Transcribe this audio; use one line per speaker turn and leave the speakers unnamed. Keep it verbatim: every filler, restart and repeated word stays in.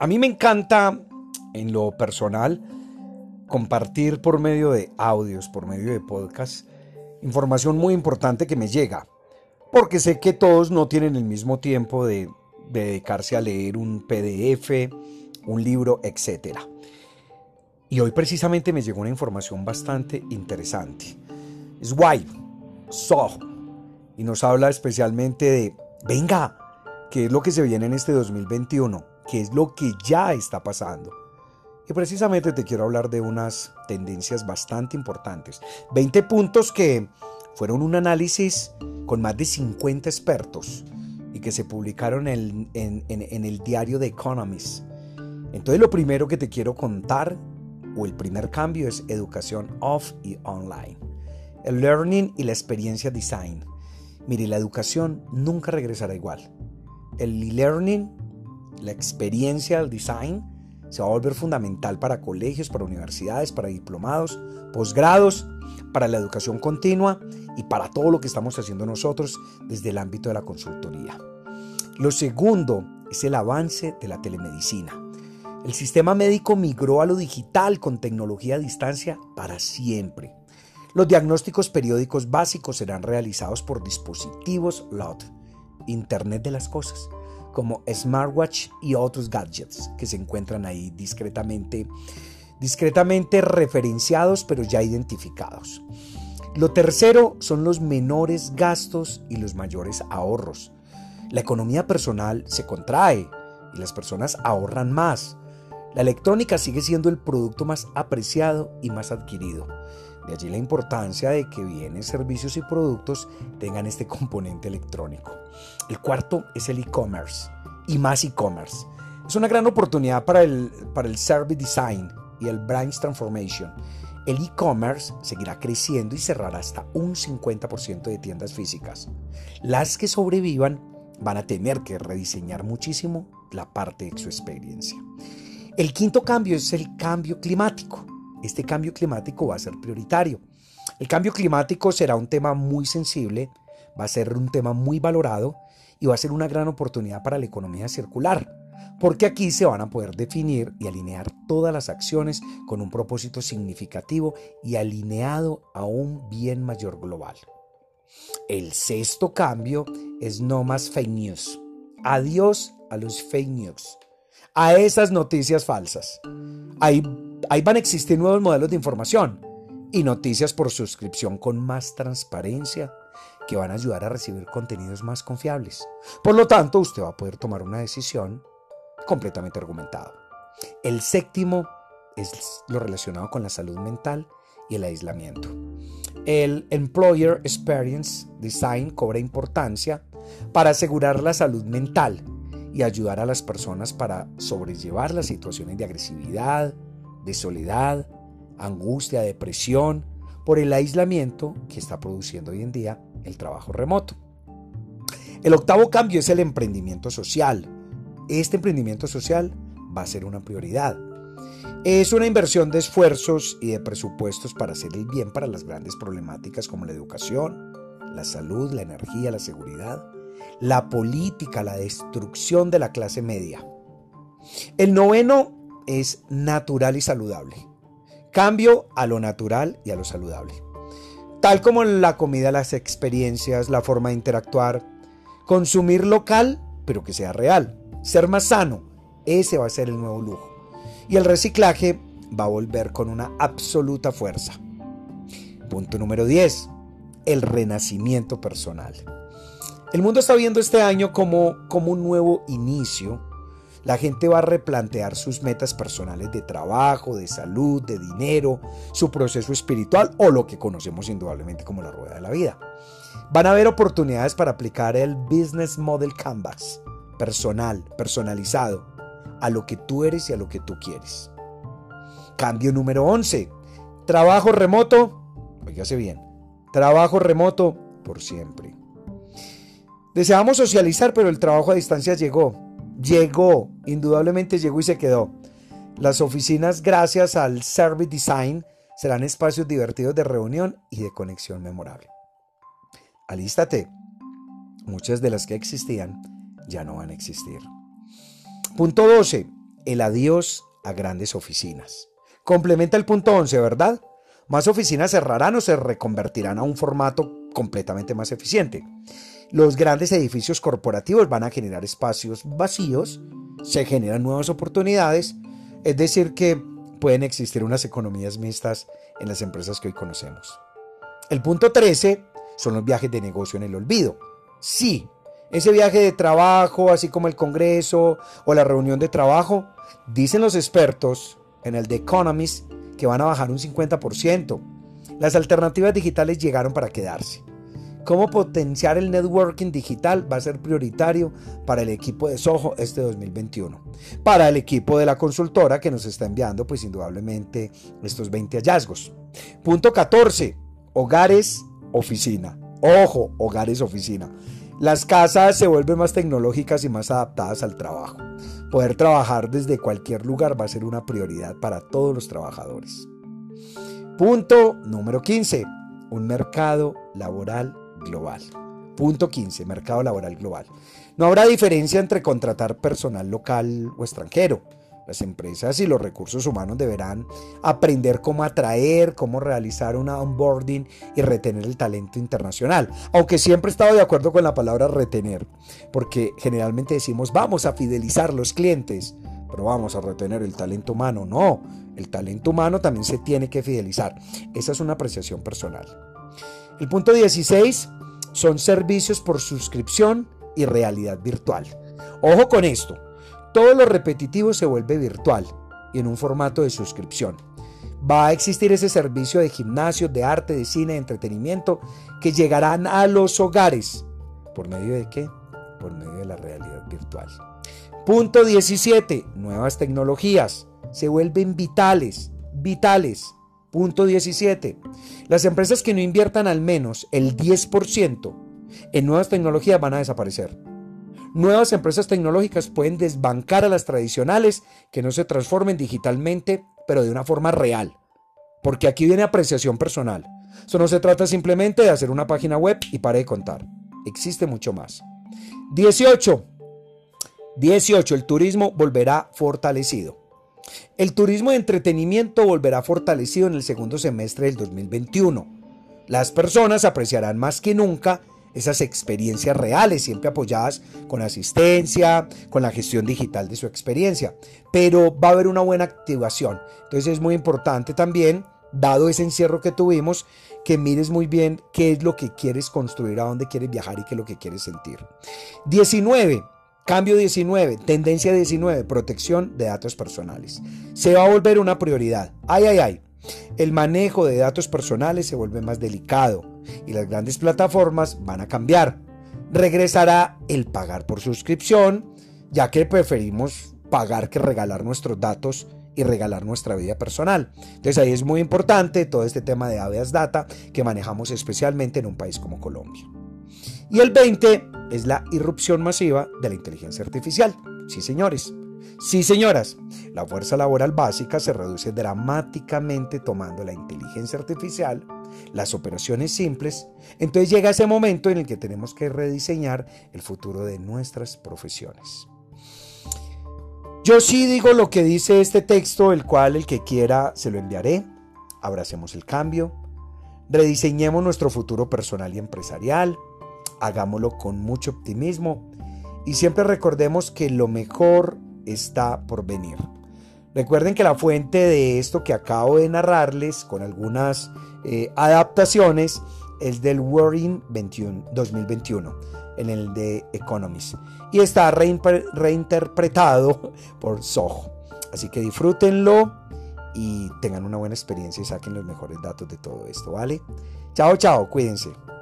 A mí me encanta, en lo personal, compartir por medio de audios, por medio de podcasts, información muy importante que me llega, porque sé que todos no tienen el mismo tiempo de, de dedicarse a leer un P D F, un libro, etcétera. Y hoy precisamente me llegó una información bastante interesante. Swipe, Soho, y nos habla especialmente de, venga, ¿qué es lo que se viene en este dos mil veintiuno? ¿Qué es lo que ya está pasando? Y precisamente te quiero hablar de unas tendencias bastante importantes. veinte puntos que fueron un análisis con más de cincuenta expertos y que se publicaron en, en, en, en el diario The Economist. Entonces lo primero que te quiero contar, o el primer cambio, es educación off y online. El learning y la experiencia design. Mire, la educación nunca regresará igual. El e-learning, la experiencia, el design, se va a volver fundamental para colegios, para universidades, para diplomados, posgrados, para la educación continua y para todo lo que estamos haciendo nosotros desde el ámbito de la consultoría. Lo segundo es el avance de la telemedicina. El sistema médico migró a lo digital con tecnología a distancia para siempre. Los diagnósticos periódicos básicos serán realizados por dispositivos L O T, Internet de las Cosas, como smartwatch y otros gadgets que se encuentran ahí discretamente, discretamente referenciados, pero ya identificados. Lo tercero son los menores gastos y los mayores ahorros. La economía personal se contrae y las personas ahorran más. La electrónica sigue siendo el producto más apreciado y más adquirido. De allí la importancia de que bienes, servicios y productos tengan este componente electrónico. El cuarto es el e-commerce y más e-commerce. Es una gran oportunidad para el, para el service design y el brand transformation. El e-commerce seguirá creciendo y cerrará hasta un cincuenta por ciento de tiendas físicas. Las que sobrevivan van a tener que rediseñar muchísimo la parte de su experiencia. El quinto cambio es el cambio climático. Este cambio climático va a ser prioritario. El cambio climático será un tema muy sensible, va a ser un tema muy valorado y va a ser una gran oportunidad para la economía circular, porque aquí se van a poder definir y alinear todas las acciones con un propósito significativo y alineado a un bien mayor global. El sexto cambio es no más fake news. Adiós a los fake news, a esas noticias falsas. Ahí, ahí van a existir nuevos modelos de información y noticias por suscripción con más transparencia que van a ayudar a recibir contenidos más confiables. Por lo tanto, usted va a poder tomar una decisión completamente argumentada. El séptimo es lo relacionado con la salud mental y el aislamiento. El Employer Experience Design cobra importancia para asegurar la salud mental y ayudar a las personas para sobrellevar las situaciones de agresividad, de soledad, angustia, depresión, por el aislamiento que está produciendo hoy en día el trabajo remoto. El octavo cambio es el emprendimiento social. Este emprendimiento social va a ser una prioridad. Es una inversión de esfuerzos y de presupuestos para hacer el bien para las grandes problemáticas como la educación, la salud, la energía, la seguridad, la política, la destrucción de la clase media. El noveno es natural y saludable. Cambio a lo natural y a lo saludable. Tal como la comida, las experiencias, la forma de interactuar, consumir local, pero que sea real, ser más sano, ese va a ser el nuevo lujo. Y el reciclaje va a volver con una absoluta fuerza. Punto número diez, el renacimiento personal. El mundo está viendo este año como, como un nuevo inicio. La gente va a replantear sus metas personales de trabajo, de salud, de dinero, su proceso espiritual o lo que conocemos indudablemente como la rueda de la vida. Van a haber oportunidades para aplicar el Business Model Canvas, personal, personalizado, a lo que tú eres y a lo que tú quieres. Cambio número once, trabajo remoto, óigase bien, trabajo remoto por siempre. Deseamos socializar, pero el trabajo a distancia llegó. Llegó, indudablemente llegó y se quedó. Las oficinas, gracias al Service Design, serán espacios divertidos de reunión y de conexión memorable. Alístate. Muchas de las que existían ya no van a existir. Punto doce. el adiós a grandes oficinas. Complementa el punto once, ¿verdad? Más oficinas cerrarán o se reconvertirán a un formato completamente más eficiente. Los grandes edificios corporativos van a generar espacios vacíos, se generan nuevas oportunidades, es decir que pueden existir unas economías mixtas en las empresas que hoy conocemos. El punto trece son los viajes de negocio en el olvido. Sí, ese viaje de trabajo, así como el congreso o la reunión de trabajo, dicen los expertos en el The Economist que van a bajar un cincuenta por ciento. Las alternativas digitales llegaron para quedarse. Cómo potenciar el networking digital va a ser prioritario para el equipo de Soho este dos mil veintiuno. Para el equipo de la consultora que nos está enviando, pues indudablemente, estos veinte hallazgos. Punto catorce. Hogares, oficina. Ojo, hogares, oficina. Las casas se vuelven más tecnológicas y más adaptadas al trabajo. Poder trabajar desde cualquier lugar va a ser una prioridad para todos los trabajadores. Punto número quince. Un mercado laboral global. Punto quince. Mercado laboral global. No habrá diferencia entre contratar personal local o extranjero. Las empresas y los recursos humanos deberán aprender cómo atraer, cómo realizar una onboarding y retener el talento internacional. Aunque siempre he estado de acuerdo con la palabra retener, porque generalmente decimos vamos a fidelizar los clientes, pero vamos a retener el talento humano. No, el talento humano también se tiene que fidelizar. Esa es una apreciación personal. El punto dieciséis son servicios por suscripción y realidad virtual. Ojo con esto. Todo lo repetitivo se vuelve virtual y en un formato de suscripción. Va a existir ese servicio de gimnasio, de arte, de cine, de entretenimiento que llegarán a los hogares. ¿Por medio de qué? Por medio de la realidad virtual. Punto diecisiete. Nuevas tecnologías se vuelven vitales, vitales. Punto diecisiete. Las empresas que no inviertan al menos el diez por ciento en nuevas tecnologías van a desaparecer. Nuevas empresas tecnológicas pueden desbancar a las tradicionales que no se transformen digitalmente, pero de una forma real. Porque aquí viene apreciación personal. Eso no se trata simplemente de hacer una página web y pare de contar. Existe mucho más. dieciocho. dieciocho. El turismo volverá fortalecido. El turismo de entretenimiento volverá fortalecido en el segundo semestre del dos mil veintiuno. Las personas apreciarán más que nunca esas experiencias reales, siempre apoyadas con asistencia, con la gestión digital de su experiencia. Pero va a haber una buena activación. Entonces es muy importante también, dado ese encierro que tuvimos, que mires muy bien qué es lo que quieres construir, a dónde quieres viajar y qué es lo que quieres sentir. diecinueve. Cambio diecinueve. Tendencia diecinueve. Protección de datos personales. Se va a volver una prioridad. Ay, ay, ay. El manejo de datos personales se vuelve más delicado y las grandes plataformas van a cambiar. Regresará el pagar por suscripción, ya que preferimos pagar que regalar nuestros datos y regalar nuestra vida personal. Entonces ahí es muy importante todo este tema de habeas data que manejamos especialmente en un país como Colombia. Y el veinte es la irrupción masiva de la inteligencia artificial. Sí, señores. Sí, señoras, la fuerza laboral básica se reduce dramáticamente tomando la inteligencia artificial, las operaciones simples. Entonces llega ese momento en el que tenemos que rediseñar el futuro de nuestras profesiones. Yo sí digo lo que dice este texto, el cual el que quiera se lo enviaré. Abracemos el cambio, rediseñemos nuestro futuro personal y empresarial, hagámoslo con mucho optimismo y siempre recordemos que lo mejor está por venir. Recuerden que la fuente de esto que acabo de narrarles con algunas eh, adaptaciones es del World dos mil veintiuno, en el de Economist, y está reinter- reinterpretado por Soho. Así que disfrútenlo y tengan una buena experiencia y saquen los mejores datos de todo esto, ¿vale? Chao, chao, cuídense.